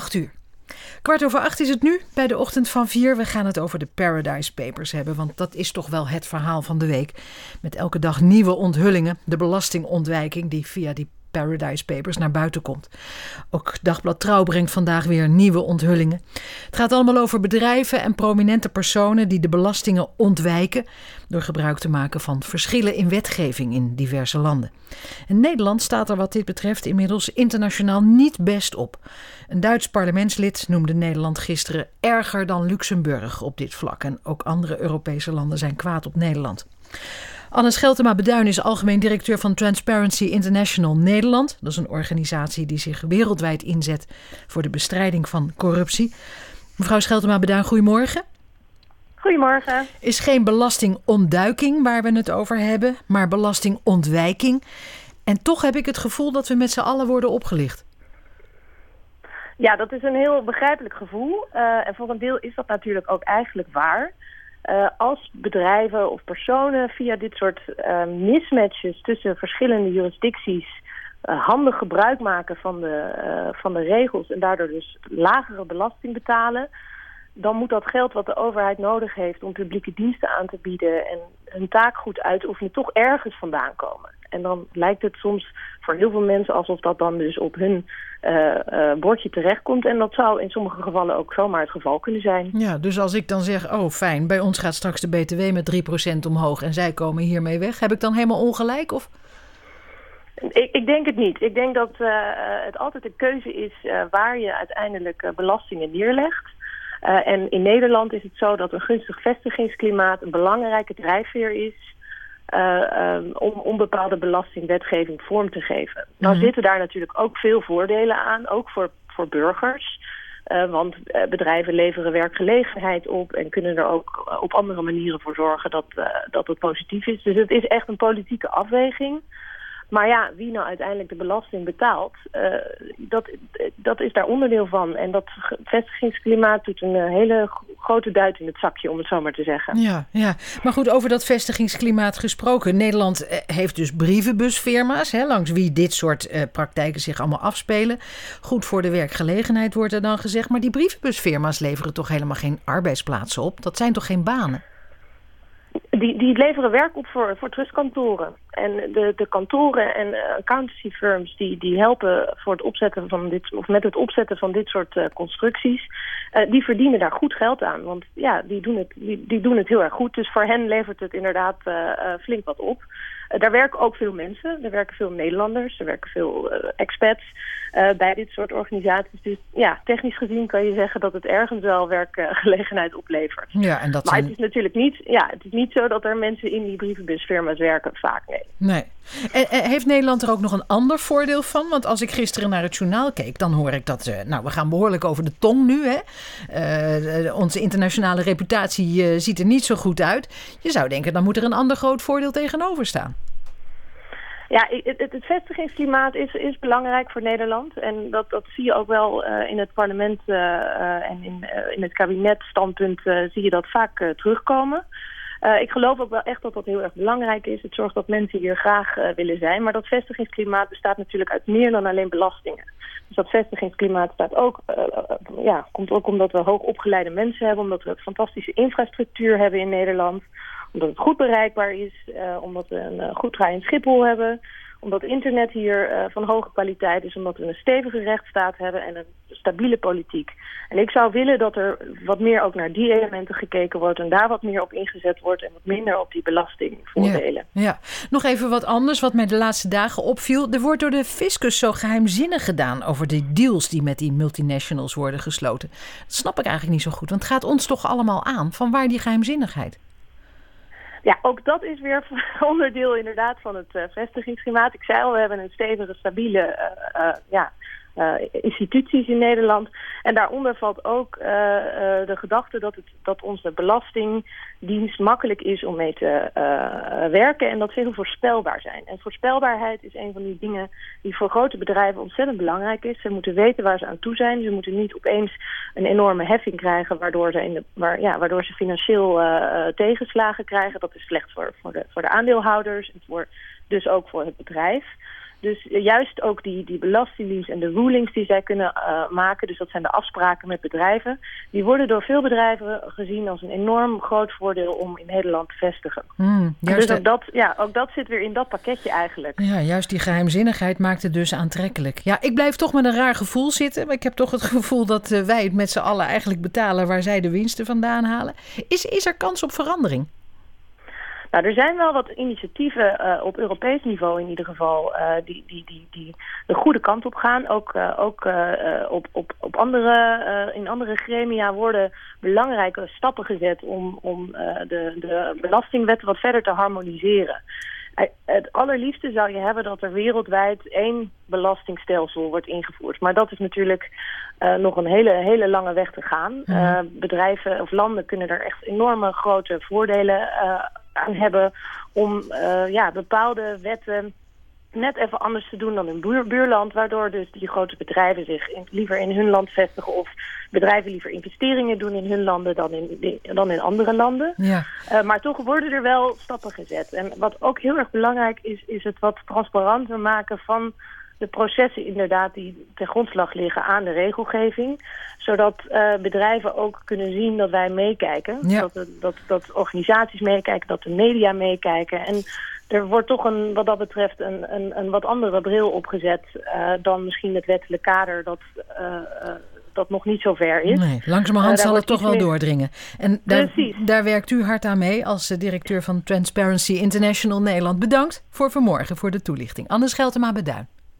8:00. 7:15 is het nu bij de Ochtend van 4. We gaan het over de Paradise Papers hebben, want dat is toch wel het verhaal van de week. Met elke dag nieuwe onthullingen, de belastingontwijking die via die Paradise Papers naar buiten komt. Ook Dagblad Trouw brengt vandaag weer nieuwe onthullingen. Het gaat allemaal over bedrijven en prominente personen die de belastingen ontwijken door gebruik te maken van verschillen in wetgeving in diverse landen. En Nederland staat er wat dit betreft inmiddels internationaal niet best op. Een Duits parlementslid noemde Nederland gisteren erger dan Luxemburg op dit vlak. En ook andere Europese landen zijn kwaad op Nederland. Anne Scheltema-Beduin is algemeen directeur van Transparency International Nederland. Dat is een organisatie die zich wereldwijd inzet voor de bestrijding van corruptie. Mevrouw Scheltema-Beduin, goedemorgen. Goedemorgen. Is geen belastingontduiking waar we het over hebben, maar belastingontwijking. En toch heb ik het gevoel dat we met z'n allen worden opgelicht. Ja, dat is een heel begrijpelijk gevoel. En voor een deel is dat natuurlijk ook eigenlijk waar. Als bedrijven of personen via dit soort mismatches tussen verschillende jurisdicties handig gebruik maken van de regels en daardoor dus lagere belasting betalen, dan moet dat geld wat de overheid nodig heeft om publieke diensten aan te bieden en hun taak goed uit te oefenen toch ergens vandaan komen. En dan lijkt het soms voor heel veel mensen alsof dat dan dus op hun bordje terechtkomt. En dat zou in sommige gevallen ook zomaar het geval kunnen zijn. Ja, dus als ik dan zeg, oh fijn, bij ons gaat straks de BTW met 3% omhoog en zij komen hiermee weg. Heb ik dan helemaal ongelijk? Of? Ik denk het niet. Ik denk dat het altijd een keuze is waar je uiteindelijk belastingen neerlegt. En in Nederland is het zo dat een gunstig vestigingsklimaat een belangrijke drijfveer is om bepaalde belastingwetgeving vorm te geven. Nou zitten daar natuurlijk ook veel voordelen aan, ook voor burgers. Want bedrijven leveren werkgelegenheid op en kunnen er ook op andere manieren voor zorgen dat het positief is. Dus het is echt een politieke afweging. Maar ja, wie nou uiteindelijk de belasting betaalt, dat is daar onderdeel van. En dat vestigingsklimaat doet een hele grote duit in het zakje, om het zo maar te zeggen. Ja. Maar goed, over dat vestigingsklimaat gesproken. Nederland heeft dus brievenbusfirma's, langs wie dit soort praktijken zich allemaal afspelen. Goed voor de werkgelegenheid wordt er dan gezegd. Maar die brievenbusfirma's leveren toch helemaal geen arbeidsplaatsen op? Dat zijn toch geen banen? Die leveren werk op voor trustkantoren. En de kantoren en accountancy firms die helpen voor het opzetten van met het opzetten van dit soort constructies, die verdienen daar goed geld aan. Want ja, die doen het heel erg goed. Dus voor hen levert het inderdaad flink wat op. Daar werken ook veel mensen. Er werken veel Nederlanders. Er werken veel expats bij dit soort organisaties. Dus ja, technisch gezien kan je zeggen dat het ergens wel werkgelegenheid oplevert. Ja, en maar het is natuurlijk niet zo dat er mensen in die brievenbusfirma's werken, vaak Nee. En heeft Nederland er ook nog een ander voordeel van? Want als ik gisteren naar het journaal keek, dan hoor ik dat we gaan behoorlijk over de tong nu. Onze internationale reputatie ziet er niet zo goed uit. Je zou denken, dan moet er een ander groot voordeel tegenover staan. Ja, het vestigingsklimaat is belangrijk voor Nederland. En dat zie je ook wel in het parlement en in het kabinetstandpunt zie je dat vaak terugkomen. Ik geloof ook wel echt dat dat heel erg belangrijk is. Het zorgt dat mensen hier graag willen zijn. Maar dat vestigingsklimaat bestaat natuurlijk uit meer dan alleen belastingen. Dus dat vestigingsklimaat komt ook omdat we hoogopgeleide mensen hebben. Omdat we een fantastische infrastructuur hebben in Nederland. Omdat het goed bereikbaar is. Omdat we een goed draaiend Schiphol hebben. Omdat internet hier van hoge kwaliteit is. Omdat we een stevige rechtsstaat hebben en een stabiele politiek. En ik zou willen dat er wat meer ook naar die elementen gekeken wordt. En daar wat meer op ingezet wordt. En wat minder op die belastingvoordelen. Ja. Nog even wat anders wat mij de laatste dagen opviel. Er wordt door de fiscus zo geheimzinnig gedaan over de deals die met die multinationals worden gesloten. Dat snap ik eigenlijk niet zo goed. Want het gaat ons toch allemaal aan. Van waar die geheimzinnigheid? Ja, ook dat is weer onderdeel inderdaad van het vestigingsklimaat. Ik zei al, we hebben een stevige, stabiele instituties in Nederland. En daaronder valt ook de gedachte dat onze belastingdienst makkelijk is om mee te werken en dat ze heel voorspelbaar zijn. En voorspelbaarheid is een van die dingen die voor grote bedrijven ontzettend belangrijk is. Ze moeten weten waar ze aan toe zijn. Ze moeten niet opeens een enorme heffing krijgen waardoor ze financieel tegenslagen krijgen. Dat is slecht voor de aandeelhouders en dus ook voor het bedrijf. Dus juist ook die belastingdienst en de rulings die zij kunnen maken, dus dat zijn de afspraken met bedrijven, die worden door veel bedrijven gezien als een enorm groot voordeel om in Nederland te vestigen. Dus ook dat zit weer in dat pakketje eigenlijk. Ja, juist die geheimzinnigheid maakt het dus aantrekkelijk. Ja, ik blijf toch met een raar gevoel zitten. Maar ik heb toch het gevoel dat wij het met z'n allen eigenlijk betalen waar zij de winsten vandaan halen. Is er kans op verandering? Nou, er zijn wel wat initiatieven op Europees niveau in ieder geval die de goede kant op gaan. Ook in andere gremia worden belangrijke stappen gezet om de belastingwetten wat verder te harmoniseren. Het allerliefste zou je hebben dat er wereldwijd één belastingstelsel wordt ingevoerd. Maar dat is natuurlijk nog een hele lange weg te gaan. Bedrijven of landen kunnen er echt enorme grote voordelen aan hebben om bepaalde wetten net even anders te doen dan in buurland, waardoor dus die grote bedrijven zich liever in hun land vestigen of bedrijven liever investeringen doen in hun landen dan in andere landen. Ja. Maar toch worden er wel stappen gezet. En wat ook heel erg belangrijk is het wat transparanter maken van de processen inderdaad die ten grondslag liggen aan de regelgeving. Zodat bedrijven ook kunnen zien dat wij meekijken. Ja. Dat organisaties meekijken, dat de media meekijken. En er wordt toch wat dat betreft een wat andere bril opgezet dan misschien het wettelijk kader dat nog niet zo ver is. Nee, langzamerhand zal het toch wel doordringen. En daar werkt u hard aan mee als directeur van Transparency International Nederland. Bedankt voor vanmorgen voor de toelichting. Anne Scheltema, Beduin.